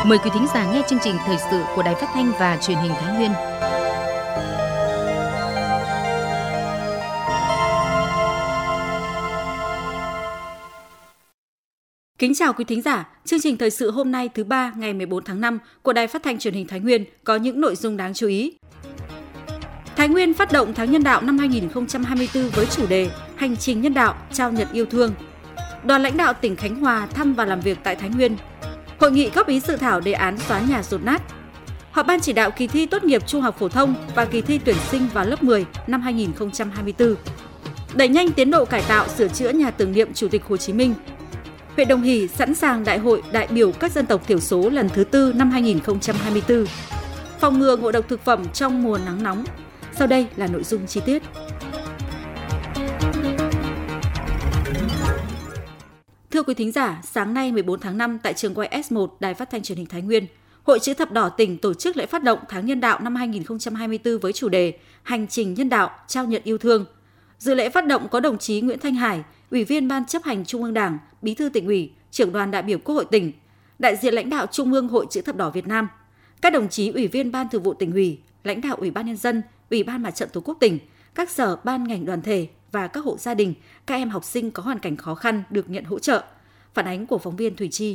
Mời quý thính giả nghe chương trình thời sự của Đài Phát thanh và Truyền hình Thái Nguyên. Kính chào quý thính giả, chương trình thời sự hôm nay thứ ba ngày 14 tháng 5 của Đài Phát thanh Truyền hình Thái Nguyên có những nội dung đáng chú ý. Thái Nguyên phát động tháng nhân đạo năm 2024 với chủ đề Hành trình nhân đạo trao nhận yêu thương. Đoàn lãnh đạo tỉnh Khánh Hòa thăm và làm việc tại Thái Nguyên. Hội nghị góp ý dự thảo đề án xóa nhà dột nát. Họp ban chỉ đạo kỳ thi tốt nghiệp trung học phổ thông và kỳ thi tuyển sinh vào lớp 10 năm 2024. Đẩy nhanh tiến độ cải tạo sửa chữa nhà tưởng niệm Chủ tịch Hồ Chí Minh. Huyện Đồng Hỷ sẵn sàng đại hội đại biểu các dân tộc thiểu số lần thứ 4 năm 2024. Phòng ngừa ngộ độc thực phẩm trong mùa nắng nóng. Sau đây là nội dung chi tiết. Thưa quý thính giả, sáng nay 14 tháng 5 tại trường quay S1 Đài Phát thanh Truyền hình Thái Nguyên, Hội Chữ thập đỏ tỉnh tổ chức lễ phát động tháng nhân đạo năm 2024 với chủ đề Hành trình nhân đạo trao nhận yêu thương. Dự lễ phát động có đồng chí Nguyễn Thanh Hải, Ủy viên Ban chấp hành Trung ương Đảng, Bí thư Tỉnh ủy, Trưởng đoàn đại biểu Quốc hội tỉnh, đại diện lãnh đạo Trung ương Hội Chữ thập đỏ Việt Nam, các đồng chí Ủy viên Ban Thường vụ Tỉnh ủy, lãnh đạo Ủy ban nhân dân, Ủy ban Mặt trận Tổ quốc tỉnh, các sở ban ngành đoàn thể và các hộ gia đình, các em học sinh có hoàn cảnh khó khăn được nhận hỗ trợ. Phản ánh của phóng viên Thùy Chi.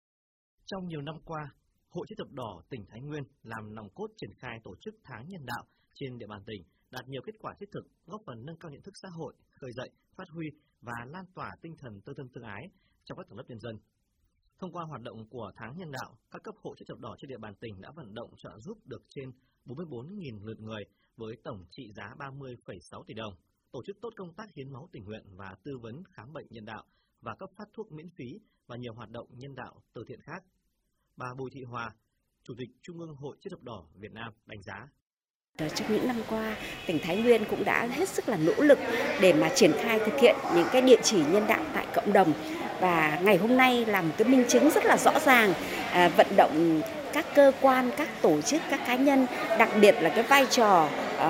Trong nhiều năm qua, Hội Chữ thập đỏ tỉnh Thái Nguyên làm nòng cốt triển khai tổ chức tháng nhân đạo trên địa bàn tỉnh, đạt nhiều kết quả thiết thực, góp phần nâng cao nhận thức xã hội, khơi dậy, phát huy và lan tỏa tinh thần tương thân tương ái trong các tầng lớp nhân dân. Thông qua hoạt động của tháng nhân đạo, các cấp Hội Chữ thập đỏ trên địa bàn tỉnh đã vận động trợ giúp được trên 44.000 lượt người với tổng trị giá 30,6 tỷ đồng, tổ chức tốt công tác hiến máu tình nguyện và tư vấn khám bệnh nhân đạo và cấp phát thuốc miễn phí và nhiều hoạt động nhân đạo từ thiện khác. Bà Bùi Thị Hòa, Chủ tịch Trung ương Hội Chữ thập đỏ Việt Nam đánh giá. Trong những năm qua, tỉnh Thái Nguyên cũng đã hết sức là nỗ lực để mà triển khai thực hiện những cái địa chỉ nhân đạo tại cộng đồng. Và ngày hôm nay là một cái minh chứng rất là rõ ràng, vận động các cơ quan, các tổ chức, các cá nhân, đặc biệt là cái vai trò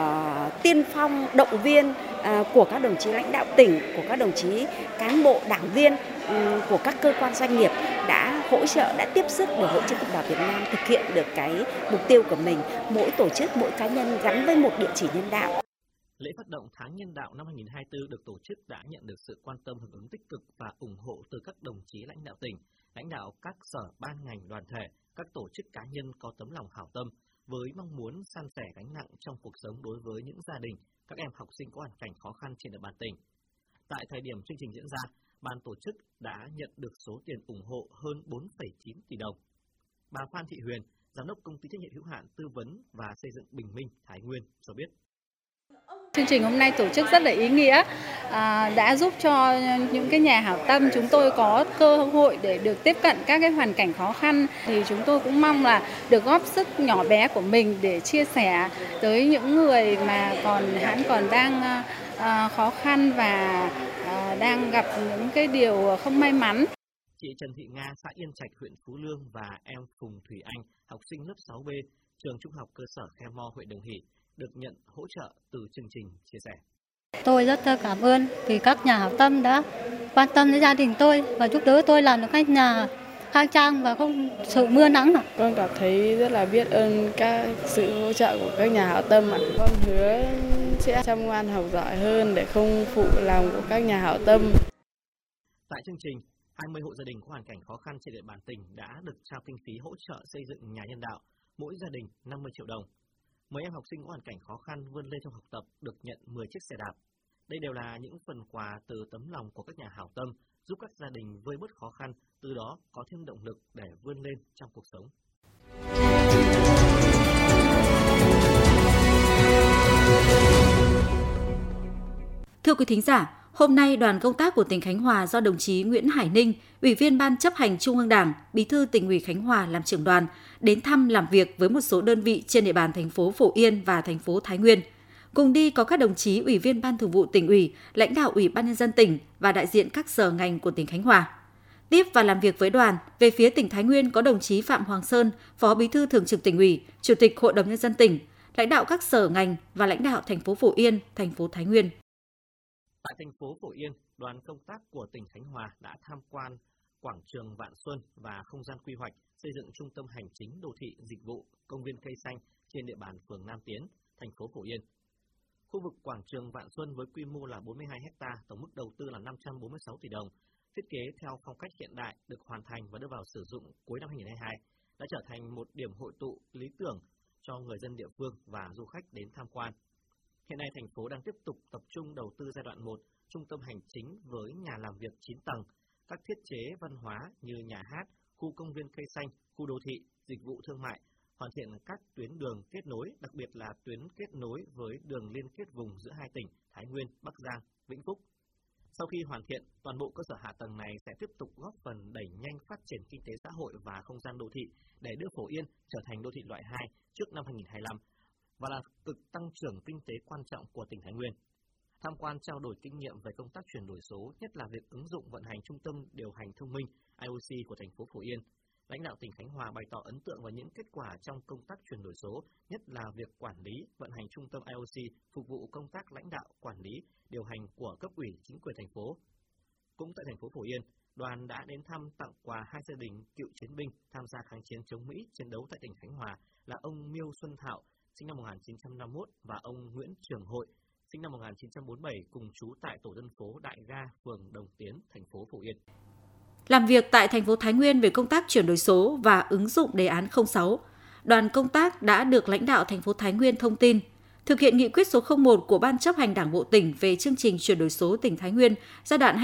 tiên phong, động viên của các đồng chí lãnh đạo tỉnh, của các đồng chí cán bộ, đảng viên, của các cơ quan doanh nghiệp đã hỗ trợ, đã tiếp sức để Hội Chữ thập đỏ Việt Nam thực hiện được cái mục tiêu của mình, mỗi tổ chức, mỗi cá nhân gắn với một địa chỉ nhân đạo. Lễ phát động tháng nhân đạo năm 2024 được tổ chức đã nhận được sự quan tâm hưởng ứng tích cực và ủng hộ từ các đồng chí lãnh đạo tỉnh, lãnh đạo các sở ban ngành đoàn thể, các tổ chức cá nhân có tấm lòng hảo tâm với mong muốn san sẻ gánh nặng trong cuộc sống đối với những gia đình, các em học sinh có hoàn cảnh khó khăn trên địa bàn tỉnh. Tại thời điểm chương trình diễn ra, ban tổ chức đã nhận được số tiền ủng hộ hơn 4,9 tỷ đồng. Bà Phan Thị Huyền, Giám đốc Công ty trách nhiệm hữu hạn tư vấn và xây dựng Bình Minh Thái Nguyên cho biết. Chương trình hôm nay tổ chức rất là ý nghĩa, đã giúp cho những cái nhà hảo tâm chúng tôi có cơ hội để được tiếp cận các cái hoàn cảnh khó khăn. Thì chúng tôi cũng mong là được góp sức nhỏ bé của mình để chia sẻ tới những người mà còn đang khó khăn và đang gặp những cái điều không may mắn. Chị Trần Thị Nga, xã Yên Trạch, huyện Phú Lương và em Phùng Thủy Anh, học sinh lớp 6B, trường Trung học cơ sở Khe Mo, huyện Đồng Hỷ, được nhận hỗ trợ từ chương trình chia sẻ. Tôi rất cảm ơn vì các nhà hảo tâm đã quan tâm đến gia đình tôi và giúp đỡ tôi làm được cái nhà khang trang và không sợ mưa nắng. Con cảm thấy rất là biết ơn các sự hỗ trợ của các nhà hảo tâm. Con hứa sẽ chăm ngoan học giỏi hơn để không phụ lòng của các nhà hảo tâm. Tại chương trình, 20 hộ gia đình có hoàn cảnh khó khăn trên địa bàn tỉnh đã được trao kinh phí hỗ trợ xây dựng nhà nhân đạo, mỗi gia đình 50 triệu đồng. 10 em học sinh có hoàn cảnh khó khăn vươn lên trong học tập được nhận 10 chiếc xe đạp. Đây đều là những phần quà từ tấm lòng của các nhà hảo tâm, giúp các gia đình vơi bớt khó khăn, từ đó có thêm động lực để vươn lên trong cuộc sống. Thưa quý thính giả, hôm nay đoàn công tác của tỉnh Khánh Hòa do đồng chí Nguyễn Hải Ninh, Ủy viên Ban chấp hành Trung ương Đảng, Bí thư Tỉnh ủy Khánh Hòa làm trưởng đoàn, đến thăm làm việc với một số đơn vị trên địa bàn thành phố Phổ Yên và thành phố Thái Nguyên. Cùng đi có các đồng chí Ủy viên Ban Thường vụ Tỉnh ủy, lãnh đạo Ủy ban nhân dân tỉnh và đại diện các sở ngành của tỉnh Khánh Hòa. Tiếp và làm việc với đoàn, về phía tỉnh Thái Nguyên có đồng chí Phạm Hoàng Sơn, Phó Bí thư Thường trực Tỉnh ủy, Chủ tịch Hội đồng nhân dân tỉnh, lãnh đạo các sở ngành và lãnh đạo thành phố Phổ Yên, thành phố Thái Nguyên. Tại thành phố Phổ Yên, đoàn công tác của tỉnh Khánh Hòa đã tham quan quảng trường Vạn Xuân và không gian quy hoạch xây dựng trung tâm hành chính đô thị dịch vụ công viên cây xanh trên địa bàn phường Nam Tiến, thành phố Phổ Yên. Khu vực quảng trường Vạn Xuân với quy mô là 42 ha, tổng mức đầu tư là 546 tỷ đồng, thiết kế theo phong cách hiện đại, được hoàn thành và đưa vào sử dụng cuối năm 2022, đã trở thành một điểm hội tụ lý tưởng cho người dân địa phương và du khách đến tham quan. Hiện nay, thành phố đang tiếp tục tập trung đầu tư giai đoạn 1, trung tâm hành chính với nhà làm việc 9 tầng, các thiết chế văn hóa như nhà hát, khu công viên cây xanh, khu đô thị, dịch vụ thương mại, hoàn thiện các tuyến đường kết nối, đặc biệt là tuyến kết nối với đường liên kết vùng giữa hai tỉnh Thái Nguyên, Bắc Giang, Vĩnh Phúc. Sau khi hoàn thiện, toàn bộ cơ sở hạ tầng này sẽ tiếp tục góp phần đẩy nhanh phát triển kinh tế xã hội và không gian đô thị để đưa Phổ Yên trở thành đô thị loại 2 trước năm 2025 và là cực tăng trưởng kinh tế quan trọng của tỉnh Thái Nguyên. Tham quan trao đổi kinh nghiệm về công tác chuyển đổi số, nhất là việc ứng dụng vận hành trung tâm điều hành thông minh IoT của thành phố Phổ Yên. Lãnh đạo tỉnh Khánh Hòa bày tỏ ấn tượng vào những kết quả trong công tác chuyển đổi số, nhất là việc quản lý, vận hành trung tâm IoT phục vụ công tác lãnh đạo, quản lý, điều hành của cấp ủy, chính quyền thành phố. Cũng tại thành phố Phổ Yên, đoàn đã đến thăm tặng quà 2 gia đình cựu chiến binh tham gia kháng chiến chống Mỹ chiến đấu tại tỉnh Khánh Hòa là ông Miêu Xuân Thạo, sinh năm 1951 và ông Nguyễn Trường Hội, sinh năm 1947 cùng trú tại tổ dân phố Đại Ga, phường Đồng Tiến, thành phố Phổ Yên. Làm việc tại thành phố Thái Nguyên về công tác chuyển đổi số và ứng dụng đề án 06, đoàn công tác đã được lãnh đạo thành phố Thái Nguyên thông tin thực hiện nghị quyết số 01 của Ban chấp hành Đảng bộ tỉnh về chương trình chuyển đổi số tỉnh Thái Nguyên giai đoạn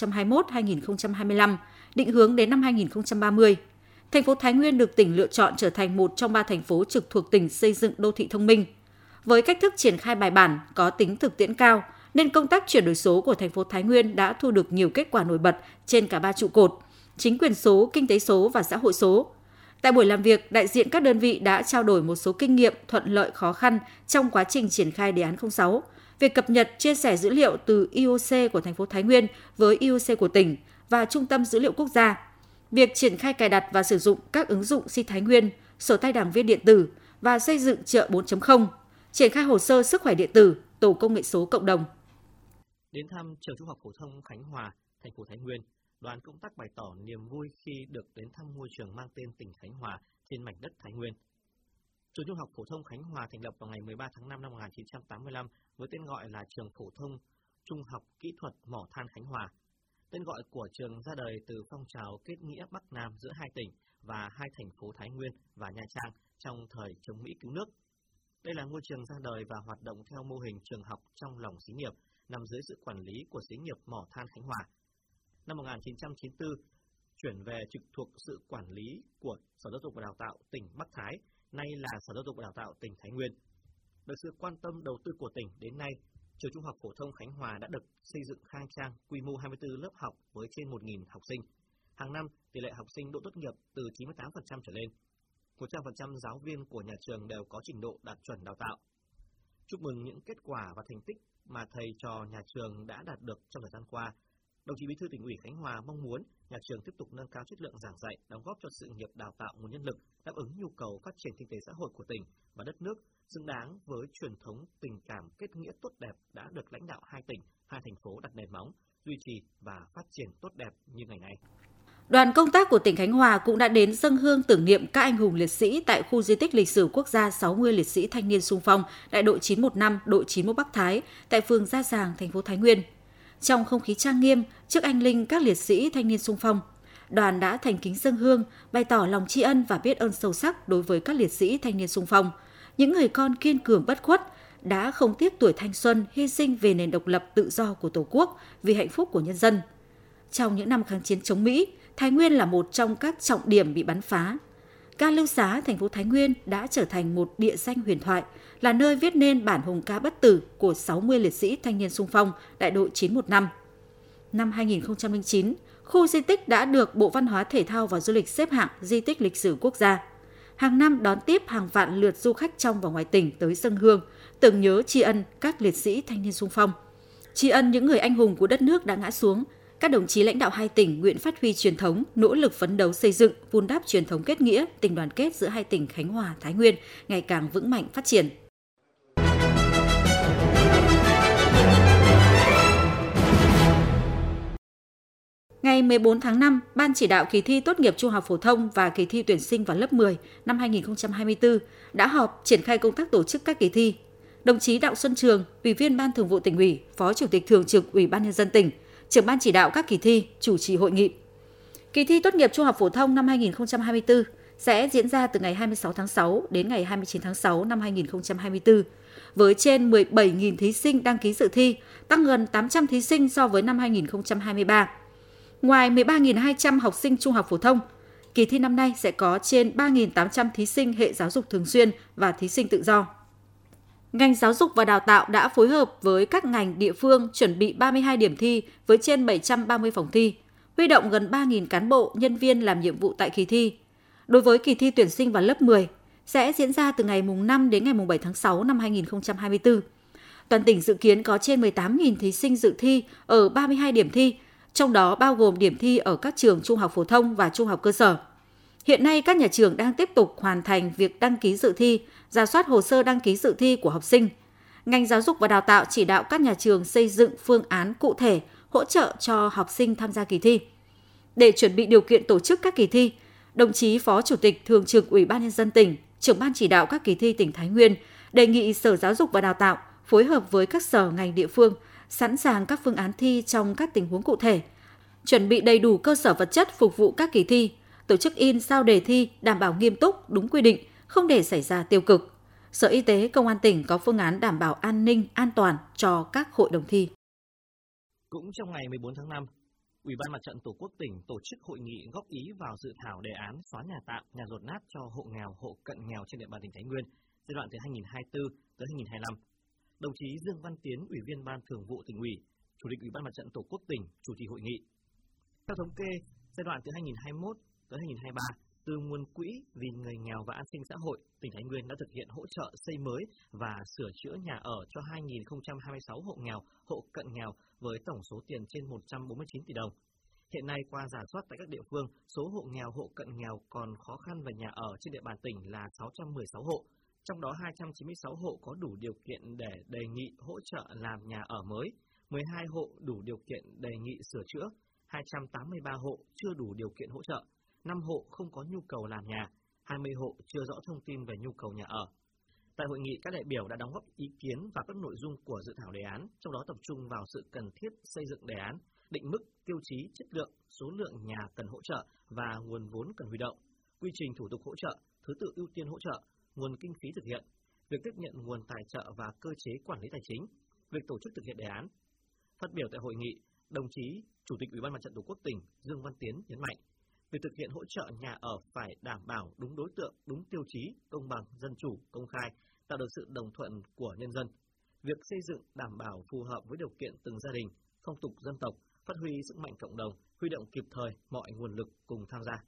2021-2025, định hướng đến năm 2030. Thành phố Thái Nguyên được tỉnh lựa chọn trở thành một trong 3 thành phố trực thuộc tỉnh xây dựng đô thị thông minh. Với cách thức triển khai bài bản, có tính thực tiễn cao, nên công tác chuyển đổi số của thành phố Thái Nguyên đã thu được nhiều kết quả nổi bật trên cả 3 trụ cột: chính quyền số, kinh tế số và xã hội số. Tại buổi làm việc, đại diện các đơn vị đã trao đổi một số kinh nghiệm, thuận lợi, khó khăn trong quá trình triển khai đề án 06, việc cập nhật, chia sẻ dữ liệu từ IOC của thành phố Thái Nguyên với IOC của tỉnh và Trung tâm Dữ liệu Quốc gia, việc triển khai cài đặt và sử dụng các ứng dụng Si Thái Nguyên, sổ tay đảng viên điện tử và xây dựng chợ 4.0, triển khai hồ sơ sức khỏe điện tử, tổ công nghệ số cộng đồng. Đến thăm trường Trung học phổ thông Khánh Hòa, thành phố Thái Nguyên, đoàn công tác bày tỏ niềm vui khi được đến thăm ngôi trường mang tên tỉnh Khánh Hòa trên mảnh đất Thái Nguyên. Trường Trung học phổ thông Khánh Hòa thành lập vào ngày 13 tháng 5 năm 1985 với tên gọi là Trường Phổ thông Trung học Kỹ thuật Mỏ than Khánh Hòa. Tên gọi của trường ra đời từ phong trào kết nghĩa Bắc Nam giữa hai tỉnh và hai thành phố Thái Nguyên và Nha Trang trong thời chống Mỹ cứu nước. Đây là ngôi trường ra đời và hoạt động theo mô hình trường học trong lòng xí nghiệp, nằm dưới sự quản lý của xí nghiệp Mỏ than Khánh Hòa. Năm 1994, chuyển về trực thuộc sự quản lý của Sở Giáo dục và Đào tạo tỉnh Bắc Thái, nay là Sở Giáo dục và Đào tạo tỉnh Thái Nguyên. Được sự quan tâm đầu tư của tỉnh đến nay, trường Trung học phổ thông Khánh Hòa đã được xây dựng khang trang, quy mô 24 lớp học với trên 1.000 học sinh. Hàng năm, tỷ lệ học sinh đỗ tốt nghiệp từ 98% trở lên. 100% giáo viên của nhà trường đều có trình độ đạt chuẩn đào tạo. Chúc mừng những kết quả và thành tích mà thầy trò nhà trường đã đạt được trong thời gian qua. Đồng chí Bí thư Tỉnh ủy Khánh Hòa mong muốn nhà trường tiếp tục nâng cao chất lượng giảng dạy, đóng góp cho sự nghiệp đào tạo nguồn nhân lực, đáp ứng nhu cầu phát triển kinh tế xã hội của tỉnh và đất nước, xứng đáng với truyền thống tình cảm kết nghĩa tốt đẹp đã được lãnh đạo hai tỉnh, hai thành phố đặt nền móng, duy trì và phát triển tốt đẹp như ngày nay. Đoàn công tác của tỉnh Khánh Hòa cũng đã đến dâng hương tưởng niệm các anh hùng liệt sĩ tại khu di tích lịch sử quốc gia 60 liệt sĩ thanh niên xung phong đại đội 915, đội 91 Bắc Thái tại phường Gia Giàng, thành phố Thái Nguyên. Trong không khí trang nghiêm trước anh linh các liệt sĩ thanh niên xung phong, đoàn đã thành kính dâng hương, bày tỏ lòng tri ân và biết ơn sâu sắc đối với các liệt sĩ thanh niên xung phong, những người con kiên cường bất khuất đã không tiếc tuổi thanh xuân hy sinh về nền độc lập tự do của Tổ quốc vì hạnh phúc của nhân dân. Trong những năm kháng chiến chống Mỹ, Thái Nguyên là một trong các trọng điểm bị bắn phá. Ga Lưu Xá, thành phố Thái Nguyên đã trở thành một địa danh huyền thoại, là nơi viết nên bản hùng ca bất tử của 60 liệt sĩ thanh niên xung phong đại đội 915. Năm 2009, khu di tích đã được Bộ Văn hóa Thể thao và Du lịch xếp hạng di tích lịch sử quốc gia. Hàng năm đón tiếp hàng vạn lượt du khách trong và ngoài tỉnh tới dâng hương, tưởng nhớ tri ân các liệt sĩ thanh niên xung phong, tri ân những người anh hùng của đất nước đã ngã xuống. Các đồng chí lãnh đạo hai tỉnh nguyện phát huy truyền thống, nỗ lực phấn đấu xây dựng, vun đắp truyền thống kết nghĩa, tình đoàn kết giữa hai tỉnh Khánh Hòa, Thái Nguyên ngày càng vững mạnh phát triển. Ngày 14 tháng 5, Ban chỉ đạo kỳ thi tốt nghiệp trung học phổ thông và kỳ thi tuyển sinh vào lớp 10 năm 2024 đã họp triển khai công tác tổ chức các kỳ thi. Đồng chí Đặng Xuân Trường, Ủy viên Ban Thường vụ Tỉnh ủy, Phó Chủ tịch Thường trực Ủy ban Nhân dân tỉnh, trưởng ban chỉ đạo các kỳ thi, chủ trì hội nghị. Kỳ thi tốt nghiệp trung học phổ thông năm 2024 sẽ diễn ra từ ngày 26 tháng 6 đến ngày 29 tháng 6 năm 2024, với trên 17.000 thí sinh đăng ký dự thi, tăng gần 800 thí sinh so với năm 2023. Ngoài 13.200 học sinh trung học phổ thông, kỳ thi năm nay sẽ có trên 3.800 thí sinh hệ giáo dục thường xuyên và thí sinh tự do. Ngành Giáo dục và Đào tạo đã phối hợp với các ngành địa phương chuẩn bị 32 điểm thi với trên 730 phòng thi, huy động gần 3.000 cán bộ, nhân viên làm nhiệm vụ tại kỳ thi. Đối với kỳ thi tuyển sinh vào lớp 10, sẽ diễn ra từ ngày mùng 5 đến ngày mùng 7 tháng 6 năm 2024. Toàn tỉnh dự kiến có trên 18.000 thí sinh dự thi ở 32 điểm thi, trong đó bao gồm điểm thi ở các trường trung học phổ thông và trung học cơ sở. Hiện nay, các nhà trường đang tiếp tục hoàn thành việc đăng ký dự thi, rà soát hồ sơ đăng ký dự thi của học sinh. Ngành Giáo dục và Đào tạo chỉ đạo các nhà trường xây dựng phương án cụ thể hỗ trợ cho học sinh tham gia kỳ thi. Để chuẩn bị điều kiện tổ chức các kỳ thi, đồng chí Phó Chủ tịch Thường trực Ủy ban Nhân dân tỉnh, trưởng ban chỉ đạo các kỳ thi tỉnh Thái Nguyên đề nghị Sở Giáo dục và Đào tạo phối hợp với các sở ngành địa phương sẵn sàng các phương án thi trong các tình huống cụ thể, chuẩn bị đầy đủ cơ sở vật chất phục vụ các kỳ thi, tổ chức in sao đề thi đảm bảo nghiêm túc, đúng quy định, không để xảy ra tiêu cực. Sở Y tế, Công an tỉnh có phương án đảm bảo an ninh, an toàn cho các hội đồng thi. Cũng trong ngày 14 tháng 5, Ủy ban Mặt trận Tổ quốc tỉnh tổ chức hội nghị góp ý vào dự thảo đề án xóa nhà tạm, nhà dột nát cho hộ nghèo, hộ cận nghèo trên địa bàn tỉnh Thái Nguyên giai đoạn từ 2024 tới 2025. Đồng chí Dương Văn Tiến, Ủy viên Ban Thường vụ Tỉnh ủy, Chủ tịch Ủy ban Mặt trận Tổ quốc tỉnh chủ trì hội nghị. Theo thống kê, giai đoạn từ 2021 tới 2023, từ nguồn quỹ vì người nghèo và an sinh xã hội, tỉnh Thái Nguyên đã thực hiện hỗ trợ xây mới và sửa chữa nhà ở cho 2.026 hộ nghèo, hộ cận nghèo với tổng số tiền trên 149 tỷ đồng. Hiện nay, qua rà soát tại các địa phương, số hộ nghèo, hộ cận nghèo còn khó khăn về nhà ở trên địa bàn tỉnh là 616 hộ. Trong đó 296 hộ có đủ điều kiện để đề nghị hỗ trợ làm nhà ở mới, 12 hộ đủ điều kiện đề nghị sửa chữa, 283 hộ chưa đủ điều kiện hỗ trợ, 5 hộ không có nhu cầu làm nhà, 20 hộ chưa rõ thông tin về nhu cầu nhà ở. Tại hội nghị, các đại biểu đã đóng góp ý kiến vào các nội dung của dự thảo đề án, trong đó tập trung vào sự cần thiết xây dựng đề án, định mức, tiêu chí, chất lượng, số lượng nhà cần hỗ trợ và nguồn vốn cần huy động, quy trình thủ tục hỗ trợ, thứ tự ưu tiên hỗ trợ, nguồn kinh phí thực hiện, việc tiếp nhận nguồn tài trợ và cơ chế quản lý tài chính, việc tổ chức thực hiện đề án. Phát biểu tại hội nghị, đồng chí Chủ tịch Ủy ban Mặt trận Tổ quốc tỉnh Dương Văn Tiến nhấn mạnh, việc thực hiện hỗ trợ nhà ở phải đảm bảo đúng đối tượng, đúng tiêu chí, công bằng, dân chủ, công khai, tạo được sự đồng thuận của nhân dân. Việc xây dựng đảm bảo phù hợp với điều kiện từng gia đình, phong tục dân tộc, phát huy sức mạnh cộng đồng, huy động kịp thời mọi nguồn lực cùng tham gia.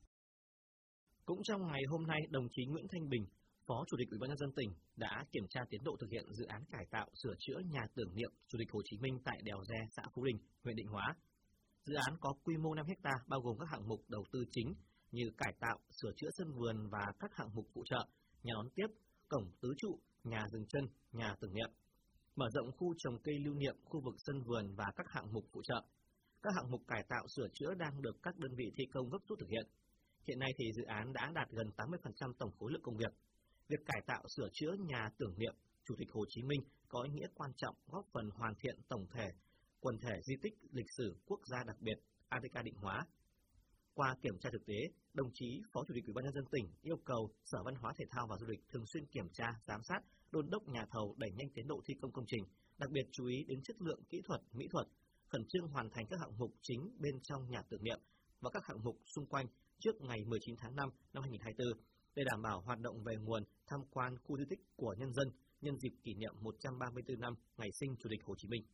Cũng trong ngày hôm nay, đồng chí Nguyễn Thanh Bình, Phó Chủ tịch Ủy ban Nhân dân tỉnh đã kiểm tra tiến độ thực hiện dự án cải tạo sửa chữa nhà tưởng niệm Chủ tịch Hồ Chí Minh tại đèo Re, xã Phú Đình, huyện Định Hóa. Dự án có quy mô 5 ha, bao gồm các hạng mục đầu tư chính như cải tạo, sửa chữa sân vườn và các hạng mục phụ trợ, nhà đón tiếp, cổng tứ trụ, nhà dừng chân, nhà tưởng niệm, mở rộng khu trồng cây lưu niệm, khu vực sân vườn và các hạng mục phụ trợ. Các hạng mục cải tạo sửa chữa đang được các đơn vị thi công gấp rút thực hiện. Hiện nay thì dự án đã đạt gần 80% tổng khối lượng công việc. Việc cải tạo sửa chữa nhà tưởng niệm Chủ tịch Hồ Chí Minh có ý nghĩa quan trọng góp phần hoàn thiện tổng thể quần thể di tích lịch sử quốc gia đặc biệt ATK Định Hóa. Qua kiểm tra thực tế, đồng chí Phó Chủ tịch Ủy ban Nhân dân tỉnh yêu cầu Sở Văn hóa Thể thao và Du lịch thường xuyên kiểm tra, giám sát, đôn đốc nhà thầu đẩy nhanh tiến độ thi công công trình, đặc biệt chú ý đến chất lượng kỹ thuật, mỹ thuật, khẩn trương hoàn thành các hạng mục chính bên trong nhà tưởng niệm và các hạng mục xung quanh trước ngày 19 tháng 5 năm 2024 để đảm bảo hoạt động về nguồn tham quan khu di tích của nhân dân nhân dịp kỷ niệm 134 năm ngày sinh Chủ tịch Hồ Chí Minh.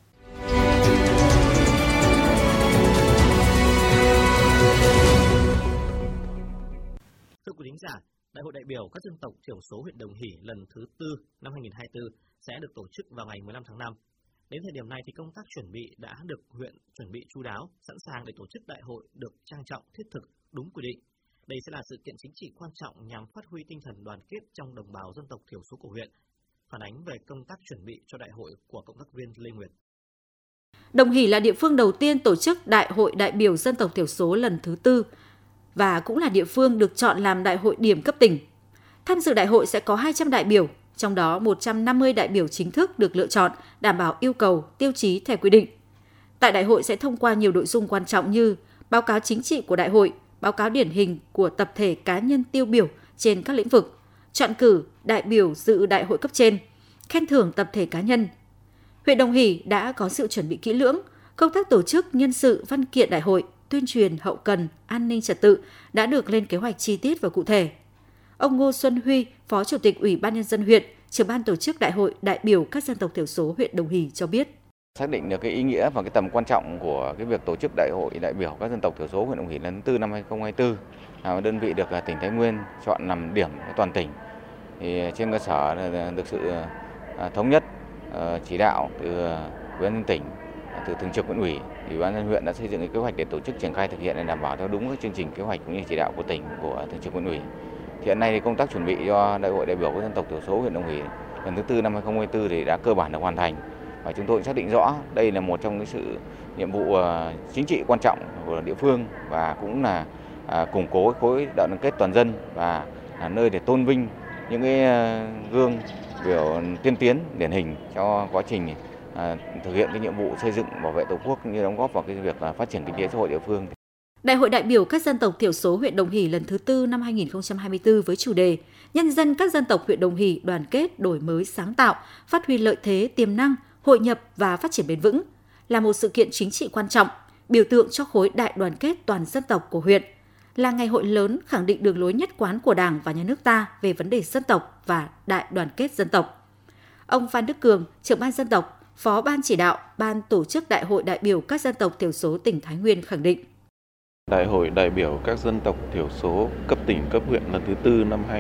Thưa quý thính giả, Đại hội đại biểu các dân tộc thiểu số huyện Đồng Hỷ lần thứ 4 năm 2024 sẽ được tổ chức vào ngày 15 tháng 5. Đến thời điểm này thì công tác chuẩn bị đã được huyện chuẩn bị chu đáo, sẵn sàng để tổ chức đại hội được trang trọng, thiết thực, đúng quy định. Đây sẽ là sự kiện chính trị quan trọng nhằm phát huy tinh thần đoàn kết trong đồng bào dân tộc thiểu số của huyện. Phản ánh về công tác chuẩn bị cho đại hội của cộng tác viên Lê Nguyệt. Đồng Hỷ là địa phương đầu tiên tổ chức Đại hội đại biểu dân tộc thiểu số lần thứ 4 và cũng là địa phương được chọn làm đại hội điểm cấp tỉnh. Tham dự đại hội sẽ có 200 đại biểu, trong đó 150 đại biểu chính thức được lựa chọn đảm bảo yêu cầu, tiêu chí theo quy định. Tại đại hội sẽ thông qua nhiều nội dung quan trọng như báo cáo chính trị của đại hội, báo cáo điển hình của tập thể cá nhân tiêu biểu trên các lĩnh vực, chọn cử đại biểu dự đại hội cấp trên, khen thưởng tập thể cá nhân. Huyện Đồng Hỷ đã có sự chuẩn bị kỹ lưỡng, công tác tổ chức nhân sự văn kiện đại hội, tuyên truyền hậu cần, an ninh trật tự đã được lên kế hoạch chi tiết và cụ thể. Ông Ngô Xuân Huy, Phó Chủ tịch Ủy ban Nhân dân huyện, trưởng ban tổ chức Đại hội đại biểu các dân tộc thiểu số huyện Đồng Hỷ cho biết. Xác định được cái ý nghĩa và cái tầm quan trọng của cái việc tổ chức Đại hội đại biểu các dân tộc thiểu số huyện Đồng Hỷ lần thứ 4 năm 2024, là đơn vị được tỉnh Thái Nguyên chọn làm điểm toàn tỉnh. Thì trên cơ sở được sự thống nhất chỉ đạo từ Ủy ban nhân tỉnh, từ thường trực huyện ủy, Ủy ban nhân huyện đã xây dựng cái kế hoạch để tổ chức triển khai thực hiện để đảm bảo theo đúng các chương trình kế hoạch cũng như chỉ đạo của tỉnh, của thường trực huyện ủy. Thì hiện nay thì công tác chuẩn bị cho Đại hội đại biểu các dân tộc thiểu số huyện Đồng Hỷ lần thứ 4 năm 2024 thì đã cơ bản được hoàn thành. Và chúng tôi xác định rõ đây là một trong những sự nhiệm vụ chính trị quan trọng của địa phương và cũng là củng cố khối đại đoàn kết toàn dân và là nơi để tôn vinh những cái gương biểu tiên tiến điển hình cho quá trình thực hiện cái nhiệm vụ xây dựng bảo vệ Tổ quốc cũng như đóng góp vào cái việc phát triển kinh tế xã hội địa phương. Đại hội đại biểu các dân tộc thiểu số huyện Đồng Hỷ lần thứ 4 năm 2024 với chủ đề Nhân dân các dân tộc huyện Đồng Hỷ đoàn kết, đổi mới, sáng tạo, phát huy lợi thế, tiềm năng, hội nhập và phát triển bền vững là một sự kiện chính trị quan trọng, biểu tượng cho khối đại đoàn kết toàn dân tộc của huyện, là ngày hội lớn khẳng định đường lối nhất quán của Đảng và Nhà nước ta về vấn đề dân tộc và đại đoàn kết dân tộc. Ông Phan Đức Cường, trưởng ban dân tộc, Phó ban chỉ đạo, ban tổ chức Đại hội đại biểu các dân tộc thiểu số tỉnh Thái Nguyên khẳng định. Đại hội đại biểu các dân tộc thiểu số cấp tỉnh, cấp huyện lần thứ 4 năm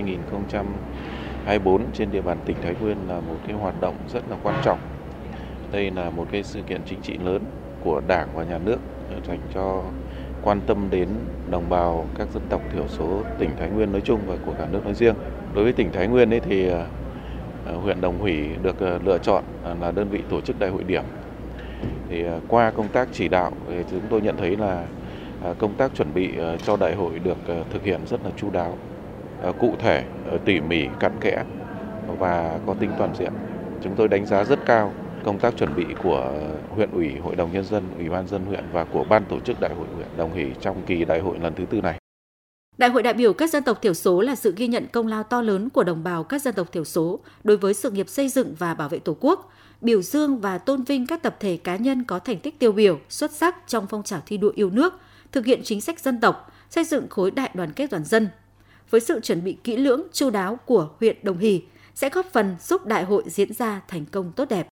2024 trên địa bàn tỉnh Thái Nguyên là một cái hoạt động rất là quan trọng. Đây là một cái sự kiện chính trị lớn của Đảng và Nhà nước dành cho quan tâm đến đồng bào các dân tộc thiểu số tỉnh Thái Nguyên nói chung và của cả nước nói riêng. Đối với tỉnh Thái Nguyên ấy thì huyện Đồng Hỷ được lựa chọn là đơn vị tổ chức đại hội điểm. Thì qua công tác chỉ đạo thì chúng tôi nhận thấy là công tác chuẩn bị cho đại hội được thực hiện rất là chu đáo, cụ thể, tỉ mỉ, cặn kẽ và có tính toàn diện. Chúng tôi đánh giá rất cao công tác chuẩn bị của huyện ủy, hội đồng nhân dân, ủy ban dân huyện và của ban tổ chức đại hội huyện Đồng Hỷ trong kỳ đại hội lần thứ 4 này. Đại hội đại biểu các dân tộc thiểu số là sự ghi nhận công lao to lớn của đồng bào các dân tộc thiểu số đối với sự nghiệp xây dựng và bảo vệ Tổ quốc, biểu dương và tôn vinh các tập thể cá nhân có thành tích tiêu biểu, xuất sắc trong phong trào thi đua yêu nước, thực hiện chính sách dân tộc, xây dựng khối đại đoàn kết toàn dân. Với sự chuẩn bị kỹ lưỡng, chu đáo của huyện Đồng Hỷ sẽ góp phần giúp đại hội diễn ra thành công tốt đẹp.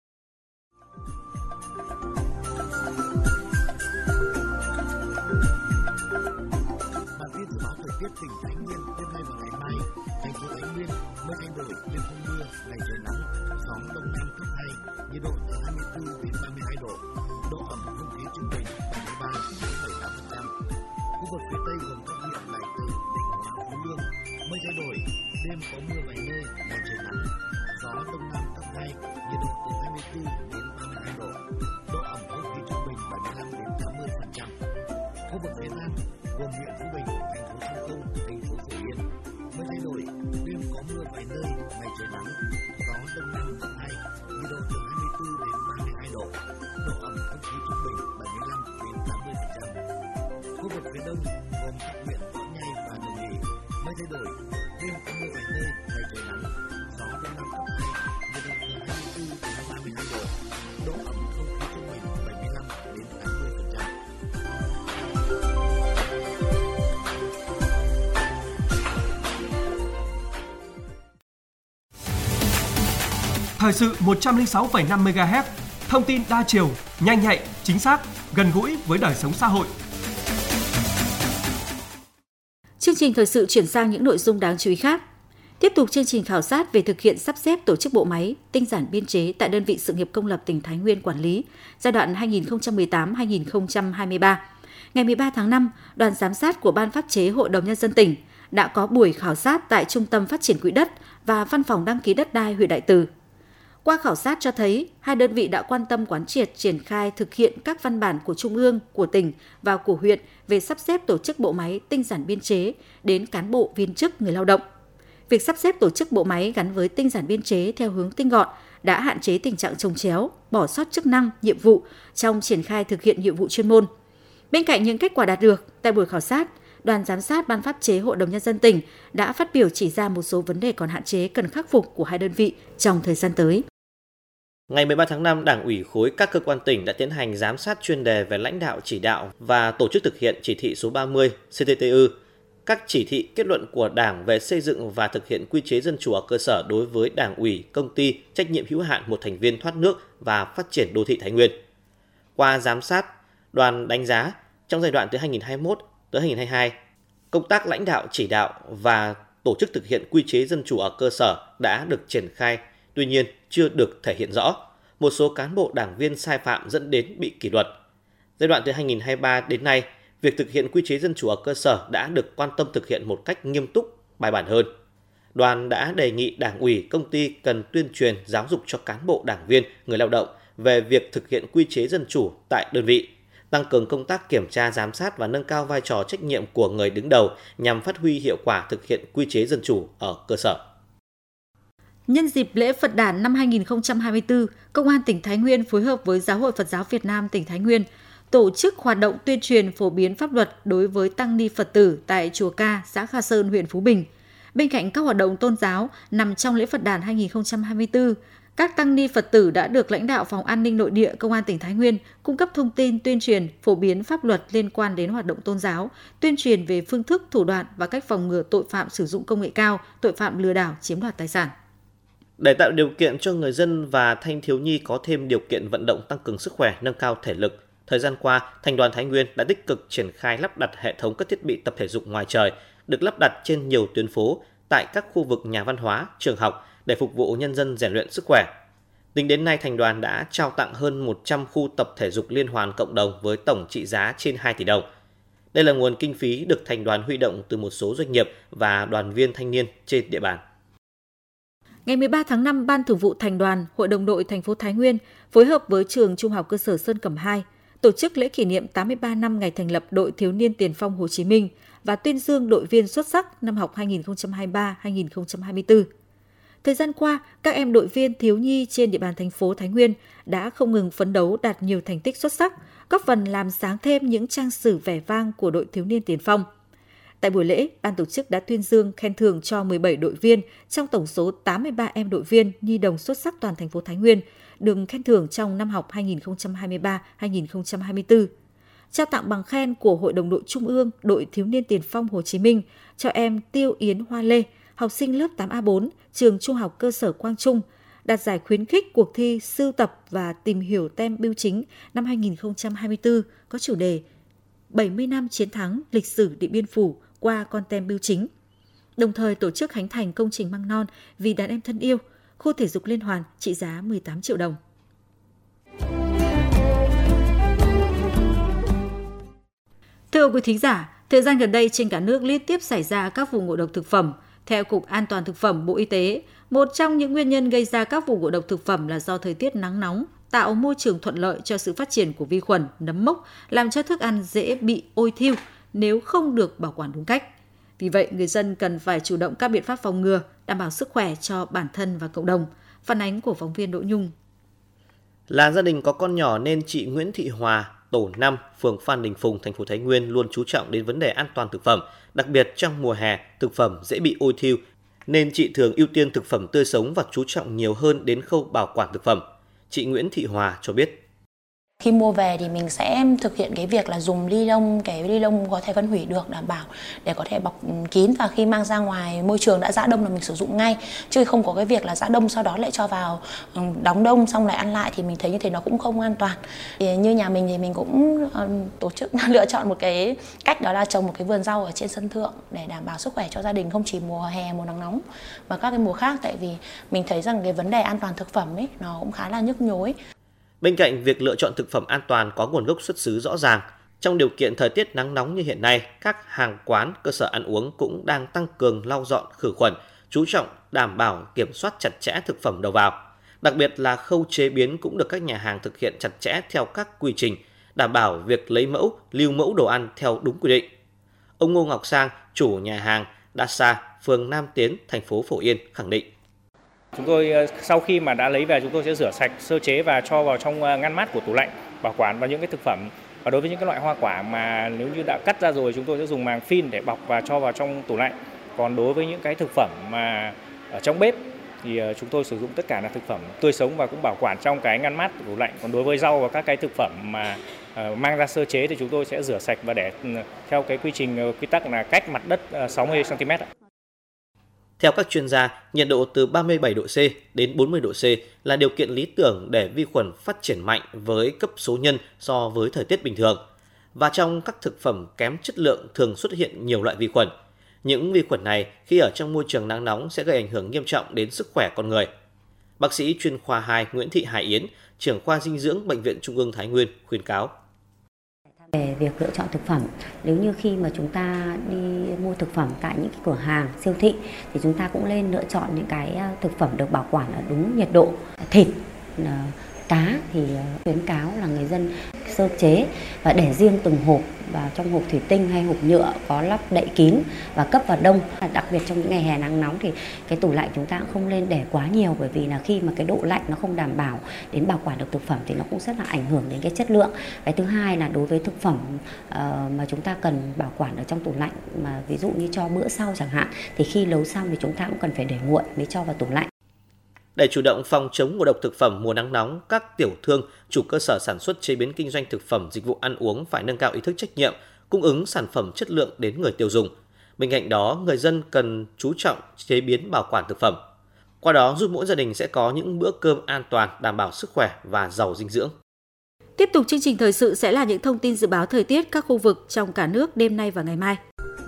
Bản tin dự báo thời tiết tỉnh Thái Nguyên đêm nay và ngày mai. Thành phố Thái Nguyên mây thay đổi, đêm không mưa, ngày trời nắng, gió đông nam cấp 2, nhiệt độ từ 24 đến 32 độ, độ ẩm không khí trung bình 73 đến 78%. Khu vực phía Tây gồm các huyện Đại Từ, Định Hóa, Phú Lương, mây thay đổi, đêm có mưa vài nơi, ngày trời nắng, gió đông nam cấp 2, nhiệt độ từ 24 đến 32 độ, độ ẩm không khí trung bình 75 đến 80%. Khu vực phía Nam gồm huyện Phú Bình, thành phố Sông Công, thành phố Phổ Yên, mây thay đổi, đêm có mưa vài nơi, ngày trời nắng, gió đông nam cấp 2, nhiệt độ từ 24 đến 32 độ, độ ẩm không khí trung bình 75 đến 80%. Khu vực phía Đông gồm các huyện Võ Nhai và Đồng Hỷ, mây thay đổi, đêm có mưa vài nơi, ngày trời nắng, gió đông nam cấp 2, nhiệt độ từ 24 đến 32 độ, độ ẩm không khí trung bình 75 đến 80%. Thời sự 106,5 MHz, thông tin đa chiều, nhanh nhạy, chính xác, gần gũi với đời sống xã hội. Chương trình thời sự chuyển sang những nội dung đáng chú ý khác. Tiếp tục chương trình khảo sát về thực hiện sắp xếp tổ chức bộ máy, tinh giản biên chế tại đơn vị sự nghiệp công lập tỉnh Thái Nguyên quản lý giai đoạn 2018-2023. Ngày 13 tháng 5, đoàn giám sát của Ban pháp chế Hội đồng Nhân dân tỉnh đã có buổi khảo sát tại Trung tâm Phát triển Quỹ đất và Văn phòng đăng ký đất đai huyện Đại Từ. Qua khảo sát cho thấy, hai đơn vị đã quan tâm quán triệt triển khai thực hiện các văn bản của Trung ương, của tỉnh và của huyện về sắp xếp tổ chức bộ máy tinh giản biên chế đến cán bộ, viên chức, người lao động. Việc sắp xếp tổ chức bộ máy gắn với tinh giản biên chế theo hướng tinh gọn đã hạn chế tình trạng chồng chéo, bỏ sót chức năng, nhiệm vụ trong triển khai thực hiện nhiệm vụ chuyên môn. Bên cạnh những kết quả đạt được, tại buổi khảo sát, Đoàn giám sát Ban pháp chế Hội đồng Nhân dân tỉnh đã phát biểu chỉ ra một số vấn đề còn hạn chế cần khắc phục của hai đơn vị trong thời gian tới. Ngày 13 tháng 5, Đảng ủy khối các cơ quan tỉnh đã tiến hành giám sát chuyên đề về lãnh đạo chỉ đạo và tổ chức thực hiện chỉ thị số 30 CTTU, các chỉ thị kết luận của Đảng về xây dựng và thực hiện quy chế dân chủ ở cơ sở đối với Đảng ủy, công ty trách nhiệm hữu hạn một thành viên thoát nước và phát triển đô thị Thái Nguyên. Qua giám sát, đoàn đánh giá trong giai đoạn từ 2021 tới 2022, công tác lãnh đạo chỉ đạo và tổ chức thực hiện quy chế dân chủ ở cơ sở đã được triển khai, tuy nhiên chưa được thể hiện rõ. Một số cán bộ đảng viên sai phạm dẫn đến bị kỷ luật. Giai đoạn từ 2023 đến nay, việc thực hiện quy chế dân chủ ở cơ sở đã được quan tâm thực hiện một cách nghiêm túc, bài bản hơn. Đoàn đã đề nghị Đảng ủy, công ty cần tuyên truyền giáo dục cho cán bộ đảng viên, người lao động về việc thực hiện quy chế dân chủ tại đơn vị, tăng cường công tác kiểm tra giám sát và nâng cao vai trò trách nhiệm của người đứng đầu nhằm phát huy hiệu quả thực hiện quy chế dân chủ ở cơ sở. Nhân dịp lễ Phật đản năm 2024, Công an tỉnh Thái Nguyên phối hợp với Giáo hội Phật giáo Việt Nam tỉnh Thái Nguyên tổ chức hoạt động tuyên truyền phổ biến pháp luật đối với tăng ni Phật tử tại chùa Ca, xã Kha Sơn, huyện Phú Bình. Bên cạnh các hoạt động tôn giáo nằm trong lễ Phật đản 2024, các tăng ni Phật tử đã được lãnh đạo Phòng An ninh Nội địa Công an tỉnh Thái Nguyên cung cấp thông tin tuyên truyền, phổ biến pháp luật liên quan đến hoạt động tôn giáo, tuyên truyền về phương thức, thủ đoạn và cách phòng ngừa tội phạm sử dụng công nghệ cao, tội phạm lừa đảo, chiếm đoạt tài sản. Để tạo điều kiện cho người dân và thanh thiếu nhi có thêm điều kiện vận động tăng cường sức khỏe, nâng cao thể lực, thời gian qua, Thành đoàn Thái Nguyên đã tích cực triển khai lắp đặt hệ thống các thiết bị tập thể dục ngoài trời, được lắp đặt trên nhiều tuyến phố tại các khu vực nhà văn hóa, trường học để phục vụ nhân dân rèn luyện sức khỏe. Tính đến nay, Thành đoàn đã trao tặng hơn 100 khu tập thể dục liên hoàn cộng đồng với tổng trị giá trên 2 tỷ đồng. Đây là nguồn kinh phí được Thành đoàn huy động từ một số doanh nghiệp và đoàn viên thanh niên trên địa bàn. Ngày 13 tháng 5, Ban Thường vụ Thành đoàn, Hội đồng đội thành phố Thái Nguyên phối hợp với trường Trung học cơ sở Sơn Cẩm 2 tổ chức lễ kỷ niệm 83 năm ngày thành lập Đội Thiếu niên Tiền phong Hồ Chí Minh và tuyên dương đội viên xuất sắc năm học 2023-2024. Thời gian qua, các em đội viên thiếu nhi trên địa bàn thành phố Thái Nguyên đã không ngừng phấn đấu đạt nhiều thành tích xuất sắc, góp phần làm sáng thêm những trang sử vẻ vang của Đội Thiếu niên Tiền phong. Tại buổi lễ, ban tổ chức đã tuyên dương khen thưởng cho 17 đội viên trong tổng số 83 em đội viên nhi đồng xuất sắc toàn thành phố Thái Nguyên được khen thưởng trong năm học 2023-2024. Trao tặng bằng khen của Hội đồng đội Trung ương Đội Thiếu niên Tiền phong Hồ Chí Minh cho em Tiêu Yến Hoa Lê, học sinh lớp 8A4, trường Trung học cơ sở Quang Trung, đạt giải khuyến khích cuộc thi sưu tập và tìm hiểu tem bưu chính năm 2024 có chủ đề 70 năm chiến thắng lịch sử Điện Biên Phủ qua con tem bưu chính. Đồng thời tổ chức khánh thành công trình măng non vì đàn em thân yêu, khu thể dục liên hoàn trị giá 18 triệu đồng. Thưa quý thính giả, thời gian gần đây trên cả nước liên tiếp xảy ra các vụ ngộ độc thực phẩm. Theo Cục An toàn Thực phẩm Bộ Y tế, một trong những nguyên nhân gây ra các vụ ngộ độc thực phẩm là do thời tiết nắng nóng, tạo môi trường thuận lợi cho sự phát triển của vi khuẩn, nấm mốc, làm cho thức ăn dễ bị ôi thiêu nếu không được bảo quản đúng cách. Vì vậy, người dân cần phải chủ động các biện pháp phòng ngừa, đảm bảo sức khỏe cho bản thân và cộng đồng. Phản ánh của phóng viên Đỗ Nhung. Là gia đình có con nhỏ nên chị Nguyễn Thị Hòa, tổ 5, phường Phan Đình Phùng, thành phố Thái Nguyên luôn chú trọng đến vấn đề an toàn thực phẩm, đặc biệt trong mùa hè, thực phẩm dễ bị ôi thiêu, nên chị thường ưu tiên thực phẩm tươi sống và chú trọng nhiều hơn đến khâu bảo quản thực phẩm. Chị Nguyễn Thị Hòa cho biết. Khi mua về thì mình sẽ thực hiện cái việc là dùng cái ly lông có thể phân hủy được, đảm bảo để có thể bọc kín, và khi mang ra ngoài môi trường đã giã đông là mình sử dụng ngay, chứ không có cái việc là giã đông sau đó lại cho vào đóng đông xong lại ăn lại, thì mình thấy như thế nó cũng không an toàn. Thì như nhà mình thì mình cũng tổ chức lựa chọn một cái cách, đó là trồng một cái vườn rau ở trên sân thượng để đảm bảo sức khỏe cho gia đình, không chỉ mùa hè, mùa nắng nóng mà các cái mùa khác, tại vì mình thấy rằng cái vấn đề an toàn thực phẩm ấy nó cũng khá là nhức nhối. Bên cạnh việc lựa chọn thực phẩm an toàn có nguồn gốc xuất xứ rõ ràng, trong điều kiện thời tiết nắng nóng như hiện nay, các hàng quán, cơ sở ăn uống cũng đang tăng cường lau dọn khử khuẩn, chú trọng đảm bảo kiểm soát chặt chẽ thực phẩm đầu vào. Đặc biệt là khâu chế biến cũng được các nhà hàng thực hiện chặt chẽ theo các quy trình, đảm bảo việc lấy mẫu, lưu mẫu đồ ăn theo đúng quy định. Ông Ngô Ngọc Sang, chủ nhà hàng Dasa, phường Nam Tiến, thành phố Phổ Yên khẳng định. Chúng tôi sau khi mà đã lấy về, chúng tôi sẽ rửa sạch, sơ chế và cho vào trong ngăn mát của tủ lạnh bảo quản. Và những cái thực phẩm, và đối với những cái loại hoa quả mà nếu như đã cắt ra rồi, chúng tôi sẽ dùng màng phin để bọc và cho vào trong tủ lạnh. Còn đối với những cái thực phẩm mà ở trong bếp thì chúng tôi sử dụng tất cả là thực phẩm tươi sống và cũng bảo quản trong cái ngăn mát của tủ lạnh. Còn đối với rau và các cái thực phẩm mà mang ra sơ chế thì chúng tôi sẽ rửa sạch và để theo cái quy tắc là cách mặt đất 60 cm. Theo các chuyên gia, nhiệt độ từ 37 độ C đến 40 độ C là điều kiện lý tưởng để vi khuẩn phát triển mạnh với cấp số nhân so với thời tiết bình thường. Và trong các thực phẩm kém chất lượng thường xuất hiện nhiều loại vi khuẩn. Những vi khuẩn này khi ở trong môi trường nắng nóng sẽ gây ảnh hưởng nghiêm trọng đến sức khỏe con người. Bác sĩ chuyên khoa 2 Nguyễn Thị Hải Yến, trưởng khoa dinh dưỡng Bệnh viện Trung ương Thái Nguyên khuyến cáo. Về việc lựa chọn thực phẩm, nếu như khi mà chúng ta đi mua thực phẩm tại những cái cửa hàng, siêu thị thì chúng ta cũng nên lựa chọn những cái thực phẩm được bảo quản ở đúng nhiệt độ. Thịt, cá thì khuyến cáo là người dân sơ chế và để riêng từng hộp vào trong hộp thủy tinh hay hộp nhựa có lắp đậy kín và cấp vào đông. Đặc biệt trong những ngày hè nắng nóng thì cái tủ lạnh chúng ta cũng không nên để quá nhiều, bởi vì là khi mà cái độ lạnh nó không đảm bảo đến bảo quản được thực phẩm thì nó cũng rất là ảnh hưởng đến cái chất lượng. Cái thứ hai là đối với thực phẩm mà chúng ta cần bảo quản ở trong tủ lạnh, mà ví dụ như cho bữa sau chẳng hạn, thì khi nấu xong thì chúng ta cũng cần phải để nguội mới cho vào tủ lạnh. Để chủ động phòng chống ngộ độc thực phẩm mùa nắng nóng, các tiểu thương, chủ cơ sở sản xuất chế biến kinh doanh thực phẩm dịch vụ ăn uống phải nâng cao ý thức trách nhiệm, cung ứng sản phẩm chất lượng đến người tiêu dùng. Bên cạnh đó, người dân cần chú trọng chế biến bảo quản thực phẩm. Qua đó giúp mỗi gia đình sẽ có những bữa cơm an toàn, đảm bảo sức khỏe và giàu dinh dưỡng. Tiếp tục chương trình thời sự sẽ là những thông tin dự báo thời tiết các khu vực trong cả nước đêm nay và ngày mai.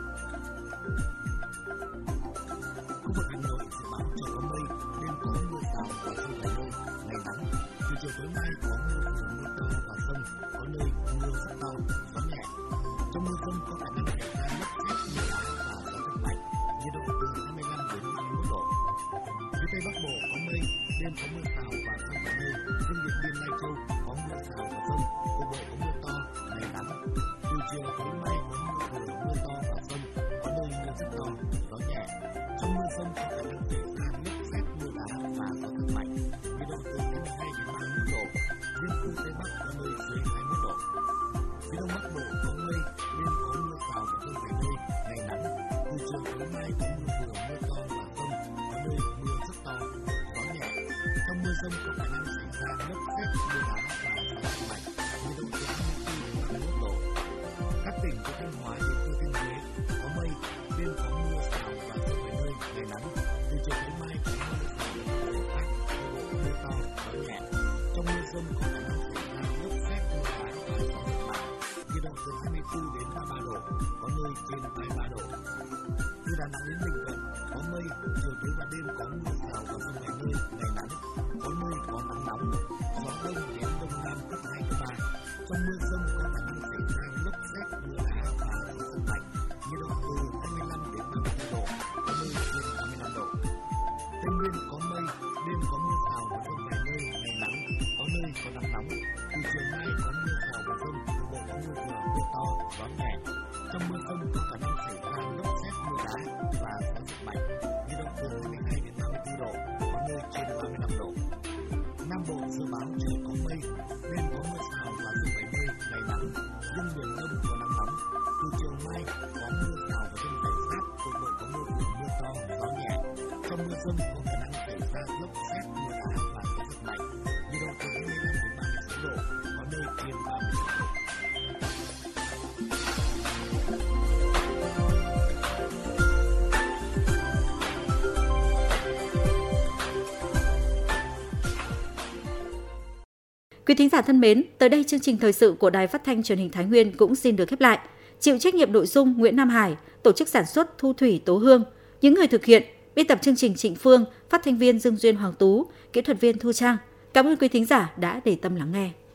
Quý thính giả thân mến, tới đây chương trình thời sự của Đài Phát thanh Truyền hình Thái Nguyên cũng xin được khép lại. Chịu trách nhiệm nội dung Nguyễn Nam Hải, tổ chức sản xuất Thu Thủy Tố Hương, những người thực hiện, biên tập chương trình Trịnh Phương, phát thanh viên Dương Duyên Hoàng Tú, kỹ thuật viên Thu Trang. Cảm ơn quý thính giả đã để tâm lắng nghe.